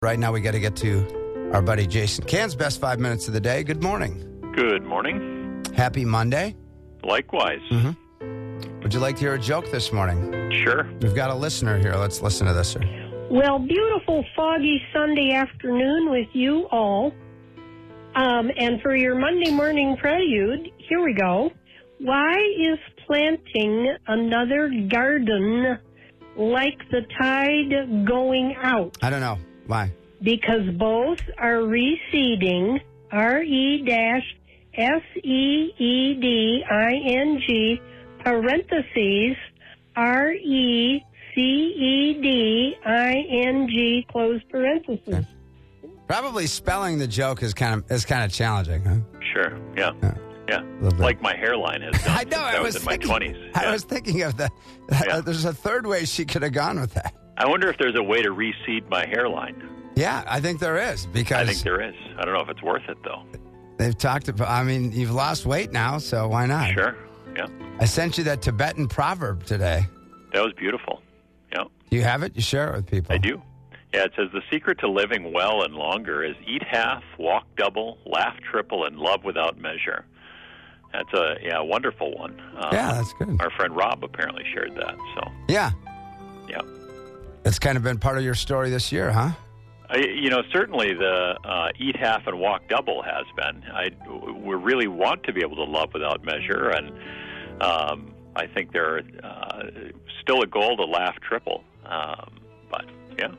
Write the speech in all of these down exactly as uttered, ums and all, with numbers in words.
Right now we got to get to our buddy Jason Can's best five minutes of the day. Good morning. Good morning. Happy Monday. Likewise. Mm-hmm. Would you like to hear a joke this morning? Sure. We've got a listener here. Let's listen to this, sir. Well, beautiful foggy Sunday afternoon with you all. Um, and for your Monday morning prelude, here we go. Why is planting another garden like the tide going out? I don't know. Why? Because both are receding, R E S E E D I N G, parentheses, R E C E D I N G, close parentheses. Okay. Probably spelling the joke is kind of is kind of challenging, huh? Sure, yeah. Yeah. Yeah, like my hairline has done I know. since I I was, was in thinking, my twenties. I Yeah. was thinking of that. Yeah. There's a third way she could have gone with that. I wonder if there's a way to reseed my hairline. Yeah, I think there is because I think there is. I don't know if it's worth it, though. they've talked about. I mean, you've lost weight now, so why not? Sure, yeah. I sent you that Tibetan proverb today. That was beautiful. Yeah, You have it? You share it with people. I do. Yeah, it says the secret to living well and longer is eat half, walk double, laugh triple, and love without measure. That's a yeah wonderful one. Uh, Yeah, that's good. Our friend Rob apparently shared that. So Yeah. yeah. It's kind of been part of your story this year, huh? I, you know, certainly the uh, eat half and walk double has been. I we really want to be able to love without measure, and um, I think there's uh, still a goal to laugh triple. Um, but yeah,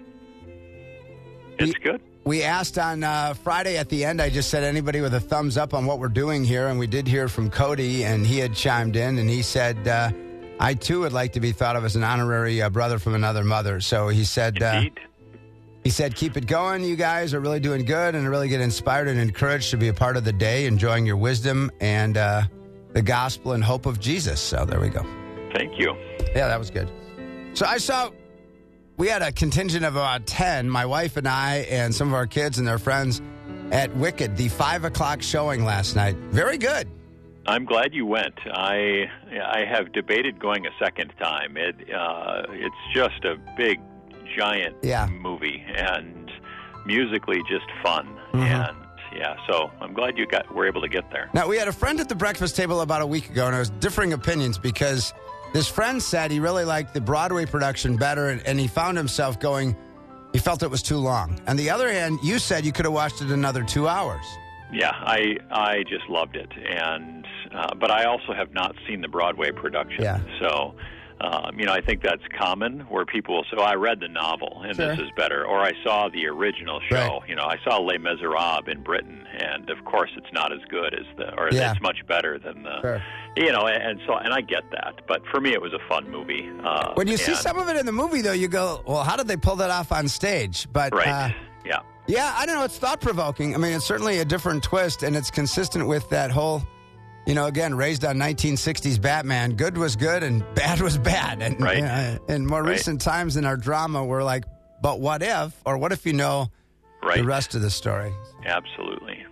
it's We- good. We asked on uh, Friday at the end, I just said anybody with a thumbs up on what we're doing here, and we did hear from Cody, and he had chimed in, and he said, uh, I too would like to be thought of as an honorary uh, brother from another mother. So he said, uh, Indeed. he said, keep it going. You guys are really doing good, and I really get inspired and encouraged to be a part of the day, enjoying your wisdom and uh, the gospel and hope of Jesus. So there we go. Thank you. Yeah, that was good. So I saw, we had a contingent of about ten, my wife and I and some of our kids and their friends at Wicked, the five o'clock showing last night. Very good. I'm glad you went. I I have debated going a second time. It uh, it's just a big, giant Yeah. movie, and musically just fun. Mhm. And yeah, so I'm glad you got were able to get there. Now, we had a friend at the breakfast table about a week ago, and it was differing opinions because this friend said he really liked the Broadway production better, and, and he found himself going, he felt it was too long. On the other hand, you said you could have watched it another two hours. Yeah, I I just loved it, and uh, but I also have not seen the Broadway production. Yeah. So, um, you know, I think that's common where people will say, "Oh, I read the novel, and Sure. this is better," or "I saw the original show." Right. You know, I saw Les Miserables in Britain, and of course, it's not as good as the, or Yeah. it's much better than the. Sure. You know, and so and I get that, but for me, it was a fun movie. Uh, When you see and- some of it in the movie, though, you go, well, how did they pull that off on stage? But right? uh, yeah. Yeah, I don't know. It's thought-provoking. I mean, it's certainly a different twist, and it's consistent with that whole, you know, again, raised on nineteen sixties Batman. Good was good and bad was bad. And Right. you know, in more Right. recent times in our drama, we're like, but what if? Or what if you know Right. the rest of the story? Absolutely.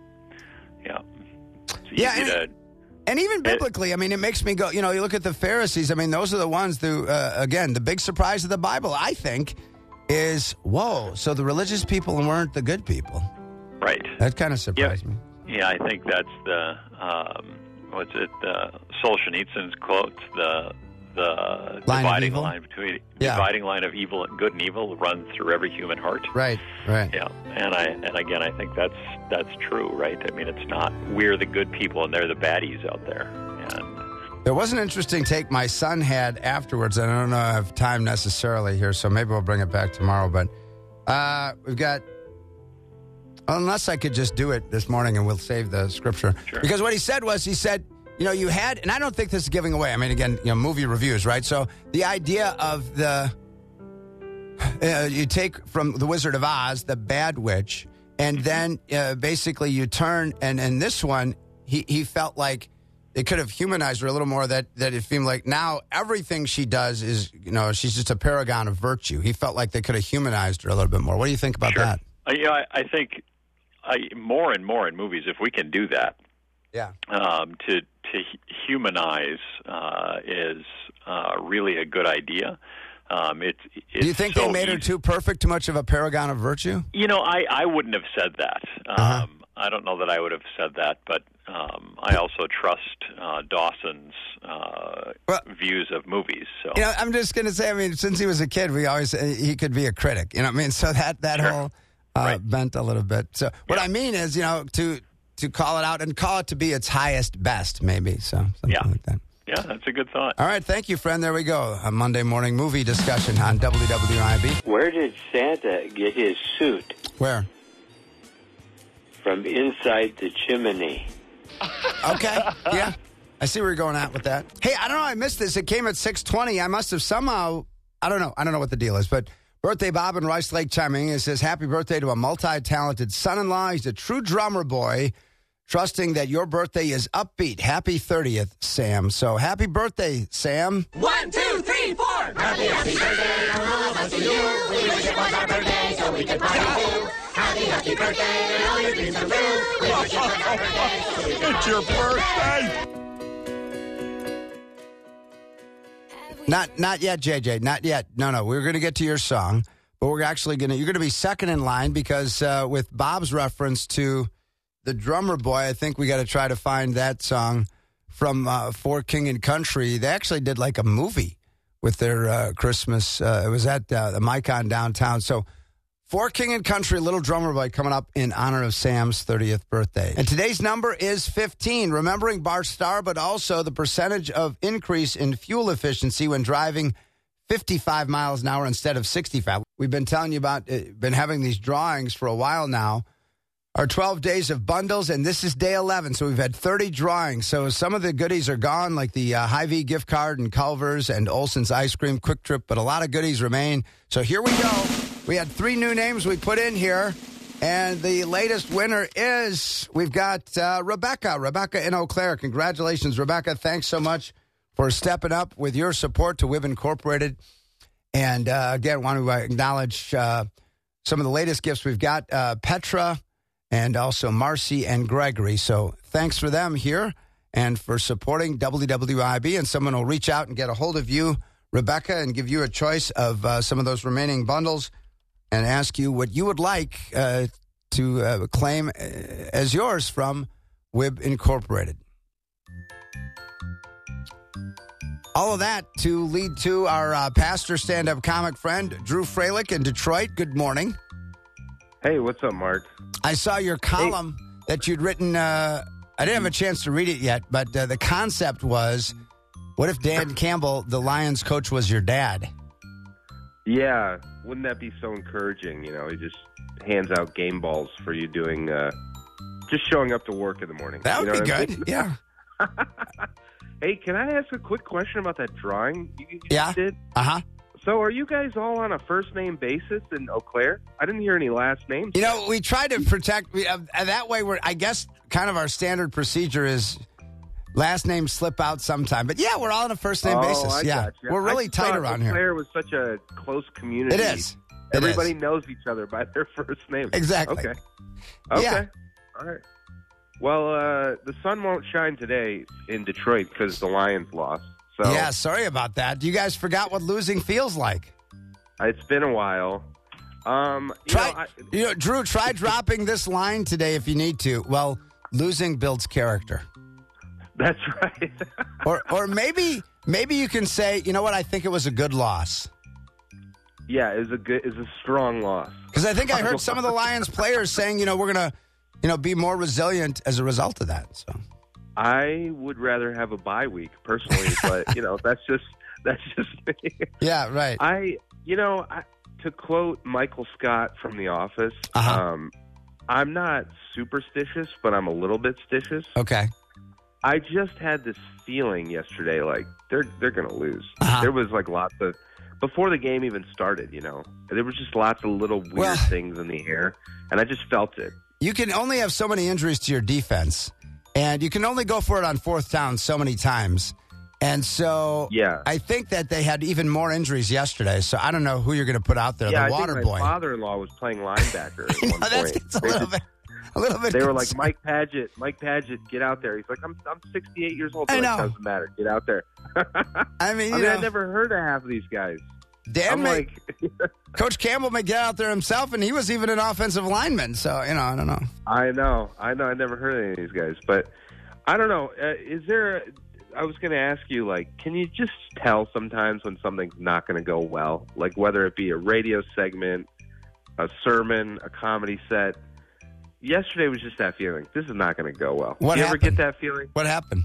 Yeah. It's Yeah, easy and- to. And even biblically, I mean, it makes me go, you know, you look at the Pharisees, I mean, those are the ones who, uh, again, the big surprise of the Bible, I think, is, whoa, so the religious people weren't the good people. Right. That kind of surprised me. Yeah, I think that's the um, what's it? The Solzhenitsyn's quote: the the Line of dividing evil? line between Yeah. dividing line of evil and good and evil runs through every human heart. Right, right. Yeah, and I and again, I think that's that's true, right? I mean, it's not we're the good people and they're the baddies out there. And There was an interesting take my son had afterwards. and I don't know if I have time necessarily here, so maybe we'll bring it back tomorrow. But uh, we've got, unless I could just do it this morning and we'll save the scripture. Sure. Because what he said was, he said, you know, you had, and I don't think this is giving away. I mean, again, you know, movie reviews, right? So the idea of the, uh, you take from The Wizard of Oz, the bad witch, and then uh, basically you turn, and in this one, he, he felt like they could have humanized her a little more, that, that it seemed like now everything she does is, you know, she's just a paragon of virtue. He felt like they could have humanized her a little bit more. What do you think about sure. that? Uh, yeah, I, I think I, more and more in movies, if we can do that, Yeah. um, to to humanize uh, is uh, really a good idea. Um, it's, it's Do you think so they made her easy. too perfect, too much of a paragon of virtue? You know, I, I wouldn't have said that. Um, Uh-huh. I don't know that I would have said that, but um, I also trust uh, Dawson's uh, Well- views of movies. So You know, I'm just going to say, I mean, since he was a kid, we always, uh, he could be a critic. You know what I mean? So that, that Sure. whole uh, Right. bent a little bit. So what Yeah. I mean is, you know, to to call it out and call it to be its highest best, maybe. So something Yeah. like that. yeah, that's a good thought. All right. Thank you, friend. There we go. A Monday morning movie discussion on W W I B. Where did Santa get his suit? Where? From inside the chimney. Okay. Yeah. I see where you're going at with that. Hey, I don't know. I missed this. It came at six twenty. I must have somehow, I don't know. I don't know what the deal is, but birthday Bob in Rice Lake chiming in. It says, happy birthday to a multi-talented son-in-law. He's a true drummer boy, trusting that your birthday is upbeat. Happy thirtieth, Sam. So happy birthday, Sam. One, two, three, four. Happy, happy birthday from all of us to you. We wish it was our birthday so we could party too. Happy, happy birthday and all your dreams come true. We wish it was our birthday so we could It's your birthday. Not not yet, J J. Not yet. No, no. We're going to get to your song, but we're actually going to, you're going to be second in line because uh, with Bob's reference to the drummer boy, I think we got to try to find that song from uh, For King and Country. They actually did like a movie with their uh, Christmas. Uh, it was at uh, the Micon downtown. So For King and Country, Little Drummer Boy coming up in honor of Sam's thirtieth birthday. And today's number is fifteen, remembering Bart Starr, but also the percentage of increase in fuel efficiency when driving fifty-five miles an hour instead of sixty-five. We've been telling you about, uh, been having these drawings for a while now. Our twelve days of bundles, and this is day eleven, so we've had thirty drawings. So some of the goodies are gone, like the uh, Hy-Vee gift card and Culver's and Olson's Ice Cream Quick Trip, but a lot of goodies remain. So here we go. We had three new names we put in here, and the latest winner is, we've got uh, Rebecca, Rebecca in Eau Claire. Congratulations, Rebecca. Thanks so much for stepping up with your support to W I B Incorporated. And uh, again, want to acknowledge uh, some of the latest gifts we've got. Uh, Petra, and also Marcy and Gregory. So thanks for them here and for supporting W W I B. And someone will reach out and get a hold of you, Rebecca, and give you a choice of uh, some of those remaining bundles and ask you what you would like uh, to uh, claim uh, as yours from W I B Incorporated. All of that to lead to our uh, pastor stand-up comic friend, Drew Freilich in Detroit. Good morning. Hey, what's up, Mark? I saw your column that you'd written. Uh, I didn't have a chance to read it yet, but uh, the concept was, what if Dan Campbell, the Lions coach, was your dad? Yeah, wouldn't that be so encouraging? You know, he just hands out game balls for you doing, uh, just showing up to work in the morning. That would You know be what I good. mean? Yeah. Hey, can I ask a quick question about that drawing you, you Yeah. just did? Uh-huh. So are you guys all on a first-name basis in Eau Claire? I didn't hear any last names. You know, we try to protect, we, uh, that way we're, I guess, kind of our standard procedure is last names slip out sometime. But yeah, we're all on a first name oh, basis. I yeah. gotcha. We're really I tight thought around Eau here. Claire was such a close community. It is. It Everybody is. knows each other by their first name. Exactly. Okay. Okay. Yeah. All right. Well, uh, the sun won't shine today in Detroit because the Lions lost. So Yeah, sorry about that. You guys forgot what losing feels like. it's been a while. Um, you Try, know, I, you know, Drew, try dropping this line today if you need to. Well, losing builds character. that's right. Or or maybe maybe you can say, you know what, I think it was a good loss. yeah, it's a good, it's a strong loss. Because I think I heard some of the Lions players saying, you know, we're going to, you know, be more resilient as a result of that. So I would rather have a bye week personally, but you know, that's just that's just me. yeah, right. I, you know, I, to quote Michael Scott from The Office, Uh-huh. um, I'm not superstitious, but I'm a little bit stitious. Okay. I just had this feeling yesterday, like they're they're going to lose. Uh-huh. There was like lots of before the game even started. You know, there was just lots of little weird Well- things in the air, and I just felt it. You can only have so many injuries to your defense, and you can only go for it on fourth down so many times. And so Yeah. I think that they had even more injuries yesterday. So I don't know who you're going to put out there. Yeah, the I water think boy. my father-in-law was playing linebacker at one No, that point. gets a They little just- bit, a little bit. They were like, concerned. Mike Padgett, Mike Padgett, get out there. He's like, I'm I'm sixty-eight years old. I They're know. like, doesn't matter. Get out there. I mean, you I mean, know, I never heard of half of these guys. Dan I'm may, like, Coach Campbell may get out there himself, and he was even an offensive lineman. So, you know, I don't know. I know, I know. I never heard of any of these guys, but I don't know. Uh, is there? I was going to ask you, like, can you just tell sometimes when something's not going to go well, like whether it be a radio segment, a sermon, a comedy set? Yesterday was just that feeling. This is not going to go well. What Do you happened? ever get that feeling? What happened?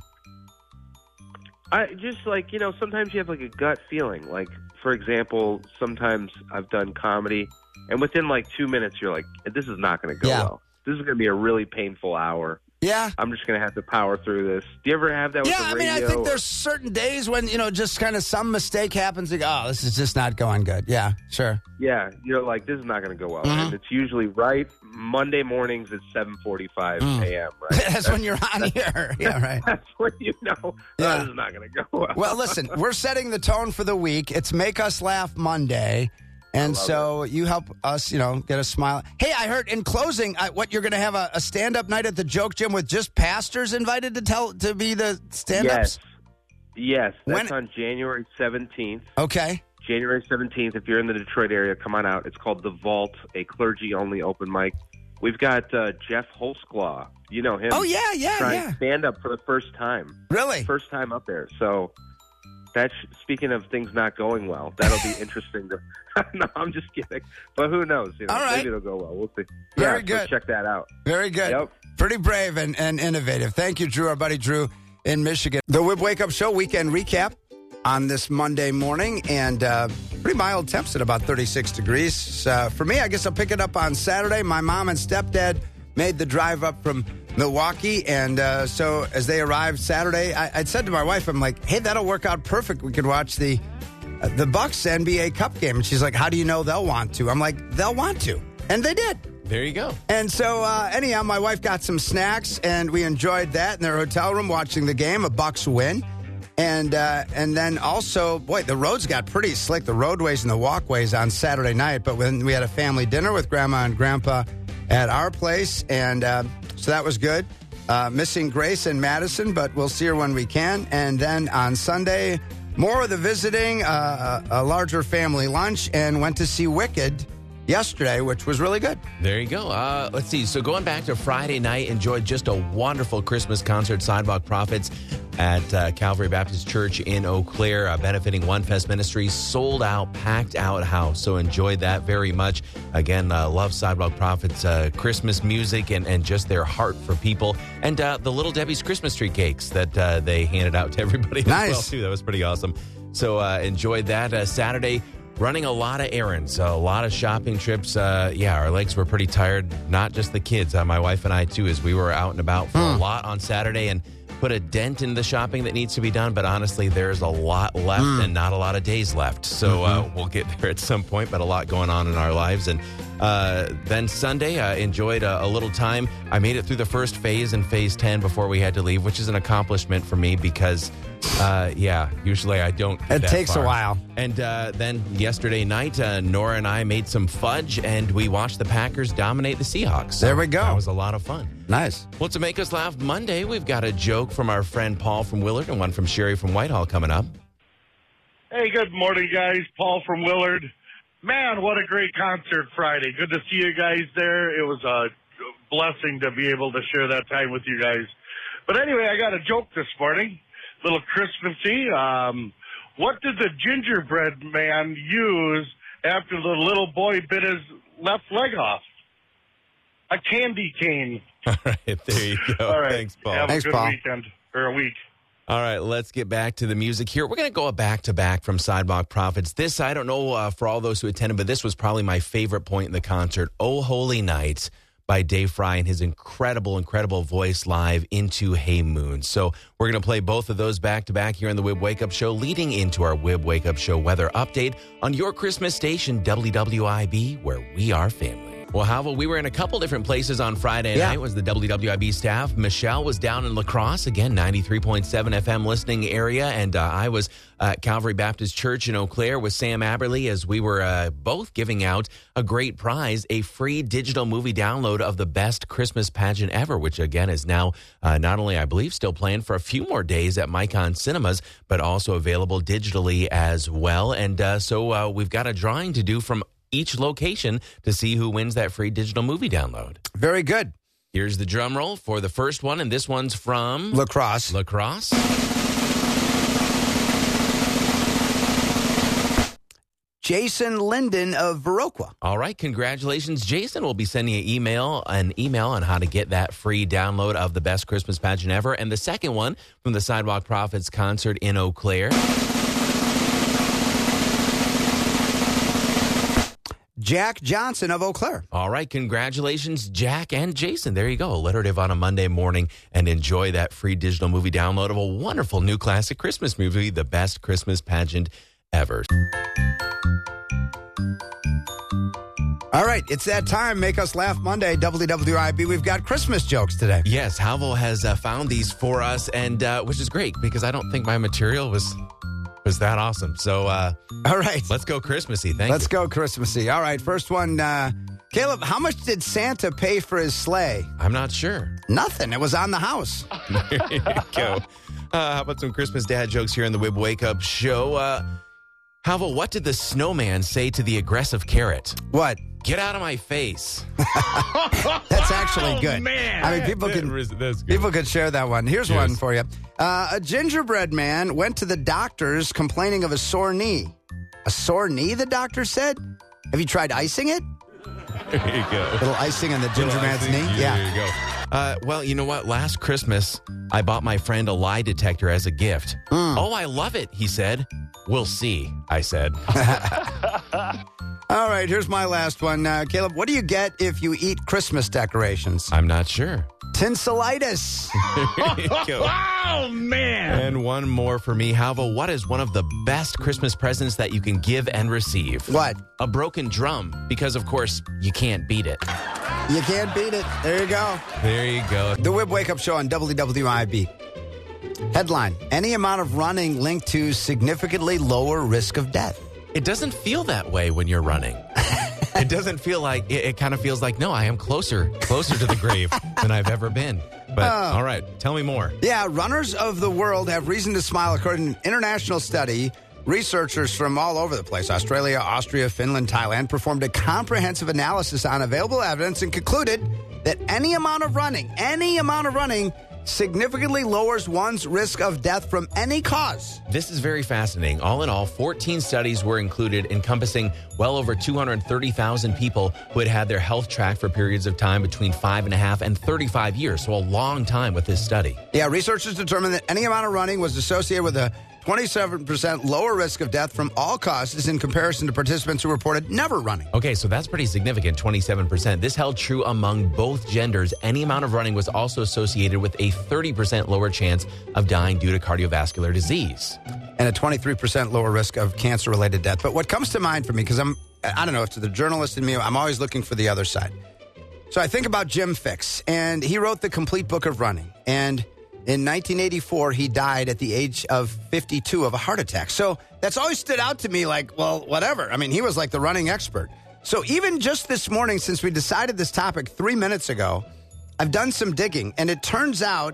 I just like, you know, sometimes you have like a gut feeling. Like, for example, sometimes I've done comedy, and within like two minutes, you're like, this is not going to go Yeah. well. This is going to be a really painful hour. Yeah. I'm just going to have to power through this. Do you ever have that with Yeah, the I radio? mean, I think or- there's certain days when, you know, just kind of some mistake happens. Like, oh, this is just not going good. Yeah, sure. Yeah, you're like, this is not going to go well. Mhm. And it's usually right Monday mornings at seven forty-five Mm. a.m., right? That's when you're on here. Yeah, right. That's when you know, oh, Yeah. this is not going to go well. Well, listen, we're setting the tone for the week. It's Make Us Laugh Monday. And love so you help us, you know, get a smile. Hey, I heard in closing, I, what, you're going to have a, a stand-up night at the Joke Gym with just pastors invited to tell to be the stand-ups? Yes. Yes, that's When- on January seventeenth. Okay. January seventeenth, if you're in the Detroit area, come on out. It's called The Vault, a clergy-only open mic. We've got uh, Jeff Holsclaw. You know him. Oh, yeah, yeah, trying yeah. stand-up for the first time. Really? First time up there. So that's, speaking of things not going well, that'll be interesting. To, no, I'm just kidding. But who knows? You know, All right. maybe it'll go well. We'll see. Very yeah, good. So check that out. Very good. Yep. Pretty brave and, and innovative. Thank you, Drew, our buddy Drew in Michigan. The Wib Wake Up Show weekend recap on this Monday morning, and uh, pretty mild temps at about thirty-six degrees. Uh, for me, I guess I'll pick it up on Saturday. My mom and stepdad made the drive up from Milwaukee, and uh, so as they arrived Saturday, I, I said to my wife, I'm like, hey, that'll work out perfect. We could watch the uh, the Bucks N B A Cup game. And she's like, how do you know they'll want to? I'm like, they'll want to. And they did. There you go. And so, uh, anyhow, my wife got some snacks, and we enjoyed that in their hotel room watching the game, a Bucks win. And uh, and then also, boy, the roads got pretty slick, the roadways and the walkways on Saturday night. But when we had a family dinner with Grandma and Grandpa at our place, and uh, so that was good. Uh, missing Grace in Madison, but we'll see her when we can. And then on Sunday, more of the visiting, uh, a larger family lunch, and went to see Wicked yesterday, which was really good. There you go. Uh, let's see. So going back to Friday night, enjoyed just a wonderful Christmas concert, Sidewalk Prophets at uh, Calvary Baptist Church in Eau Claire, uh, benefiting One Fest Ministries. Sold out, packed out house. So enjoyed that very much. Again, uh, love Sidewalk Prophets' uh, Christmas music and, and just their heart for people. And uh, the Little Debbie's Christmas tree cakes that uh, they handed out to everybody as Nice. well, too. That was pretty awesome. So uh, enjoyed that. Uh, Saturday, running a lot of errands, a lot of shopping trips. Uh, yeah, our legs were pretty tired. Not just the kids, uh, my wife and I too, as we were out and about for a lot on Saturday and put a dent in the shopping that needs to be done. But honestly, there's a lot left and not a lot of days left. So uh, we'll get there at some point, but a lot going on in our lives. And uh, then Sunday, I uh, enjoyed a, a little time. I made it through the first phase and phase ten before we had to leave, which is an accomplishment for me because, uh, yeah, usually I don't get It that takes a far. while. And uh, then yesterday night, uh, Nora and I made some fudge, and we watched the Packers dominate the Seahawks. So There we go. That was a lot of fun. Nice. Well, to make us laugh Monday, we've got a joke from our friend Paul from Willard and one from Sherry from Whitehall coming up. Hey, good morning, guys. Paul from Willard. Man, what a great concert Friday. Good to see you guys there. It was a blessing to be able to share that time with you guys. But anyway, I got a joke this morning, a little Christmassy. Um, what did the gingerbread man use after the little boy bit his left leg off? A candy cane. All right, there you go. All right. Thanks, Paul. Have Thanks, a good Paul. weekend, or a week. All right, let's get back to the music here. We're going to go back to back from Sidewalk Prophets. This, I don't know uh, for all those who attended, but this was probably my favorite point in the concert. Oh Holy Night by Dave Fry and his incredible, incredible voice live into Hey Moon. So we're going to play both of those back to back here in the Wib Wake Up Show, leading into our Wib Wake Up Show weather update on your Christmas station, W W I B, where we are family. Well, Havel, we were in a couple different places on Friday Yeah. night. Was the W W I B staff. Michelle was down in La Crosse, again, ninety-three point seven F M listening area. And uh, I was at Calvary Baptist Church in Eau Claire with Sam Aberley as we were uh, both giving out a great prize, a free digital movie download of the best Christmas pageant ever, which, again, is now uh, not only, I believe, still playing for a few more days at Micon Cinemas, but also available digitally as well. And uh, so uh, we've got a drawing to do from each location to see who wins that free digital movie download. Very good. Here's the drum roll for the first one, and this one's from La Crosse. La Crosse. Jason Linden of Viroqua. All right, congratulations, Jason. We'll be sending you email an email on how to get that free download of the best Christmas pageant ever. And the second one from the Sidewalk Prophets concert in Eau Claire. Jack Johnson of Eau Claire. All right, congratulations, Jack and Jason. There you go, alliterative on a Monday morning, and enjoy that free digital movie download of a wonderful new classic Christmas movie, the best Christmas pageant ever. All right, it's that time. Make Us Laugh Monday, W W I B. We've got Christmas jokes today. Yes, Havel has uh, found these for us, and uh, which is great because I don't think my material was was that awesome. So, uh, all right, let's go Christmassy. Thank let's you. go Christmassy. All right, first one. Uh, Caleb, how much did Santa pay for his sleigh? I'm not sure. Nothing. It was on the house. There you go. Uh, how about some Christmas dad jokes here in the Wib Wake Up Show? Uh, Havel, what did the snowman say to the aggressive carrot? What? Get out of my face. That's actually good. Oh, man. I mean, people That can was- that's good. people could share that one. Here's Yes. one for you. Uh, a gingerbread man went to the doctors complaining of a sore knee. A sore knee, the doctor said? Have you tried icing it? There you go. Little icing on the ginger Little man's icing. knee? Yeah, there you go. Uh, well, you know what? Last Christmas, I bought my friend a lie detector as a gift. Mm. Oh, I love it, he said. We'll see, I said. All right, here's my last one. Uh, Caleb, what do you get if you eat Christmas decorations? I'm not sure. Tinselitis. There you go. Oh, man. And one more for me. Havel, what is one of the best Christmas presents that you can give and receive? What? A broken drum, because, of course, you can't beat it. You can't beat it. There you go. There you go. The Wib Wake Up Show on W W I B. Headline, any amount of running linked to significantly lower risk of death. It doesn't feel that way when you're running. It doesn't feel like, it, it kind of feels like, no, I am closer, closer to the grave than I've ever been. But, Oh. all right, tell me more. Yeah, runners of the world have reason to smile. According to an international study, researchers from all over the place, Australia, Austria, Finland, Thailand, performed a comprehensive analysis on available evidence and concluded that any amount of running, any amount of running, significantly lowers one's risk of death from any cause. This is very fascinating. All in all, fourteen studies were included, encompassing well over two hundred thirty thousand people who had had their health tracked for periods of time between five and a half and thirty-five years. So a long time with this study. Yeah, researchers determined that any amount of running was associated with a twenty-seven percent lower risk of death from all causes in comparison to participants who reported never running. Okay, so that's pretty significant, twenty-seven percent. This held true among both genders. Any amount of running was also associated with a thirty percent lower chance of dying due to cardiovascular disease. And a twenty-three percent lower risk of cancer-related death. But what comes to mind for me, because I'm, I don't know, if to the journalist in me, I'm always looking for the other side. So I think about Jim Fixx, and he wrote the complete book of running. And in nineteen eighty-four, he died at the age of fifty-two of a heart attack. So that's always stood out to me like, well, whatever. I mean, he was like the running expert. So even just this morning, since we decided this topic three minutes ago, I've done some digging, and it turns out,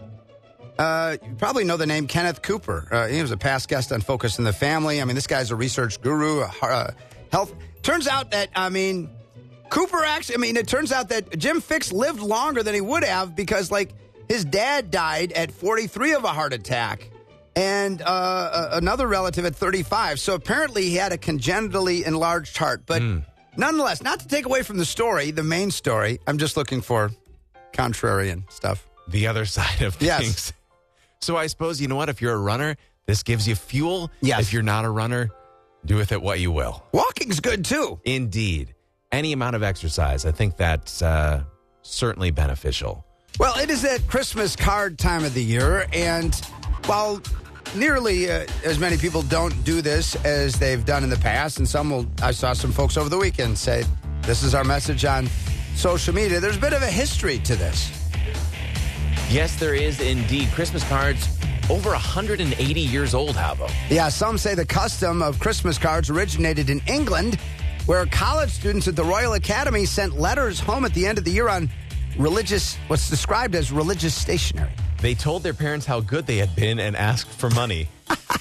uh, you probably know the name Kenneth Cooper. Uh, he was a past guest on Focus on the Family. I mean, this guy's a research guru, a uh, health. Turns out that, I mean, Cooper actually, I mean, it turns out that Jim Fixx lived longer than he would have because, like, his dad died at forty-three of a heart attack, and uh, another relative at thirty-five. So apparently he had a congenitally enlarged heart. But Mm. nonetheless, not to take away from the story, the main story, I'm just looking for contrarian stuff. The other side of Yes. things. So I suppose, you know what? If you're a runner, this gives you fuel. Yes. If you're not a runner, do with it what you will. Walking's good, too. Indeed. Any amount of exercise, I think that's uh, certainly beneficial. Well, it is that Christmas card time of the year, and while nearly uh, as many people don't do this as they've done in the past, and some will, I saw some folks over the weekend say, this is our message on social media. There's a bit of a history to this. Yes, there is indeed. Christmas cards over one hundred eighty years old, Havo. Yeah, some say the custom of Christmas cards originated in England, where college students at the Royal Academy sent letters home at the end of the year on religious, what's described as religious stationery. They told their parents how good they had been and asked for money.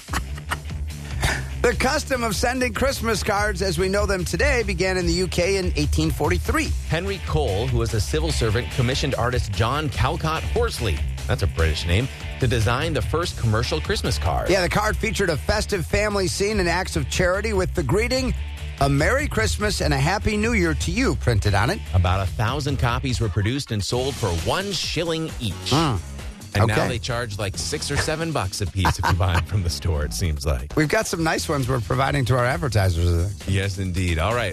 The custom of sending Christmas cards as we know them today began in the U K in eighteen forty-three. Henry Cole, who was a civil servant, commissioned artist John Calcott Horsley, that's a British name, to design the first commercial Christmas card. Yeah, the card featured a festive family scene and acts of charity with the greeting, "A Merry Christmas and a Happy New Year to you," printed on it. About a thousand copies were produced and sold for one shilling each. Mm. And Okay. now they charge like six or seven bucks a piece if you buy them from the store, it seems like. We've got some nice ones we're providing to our advertisers. Yes, indeed. All right.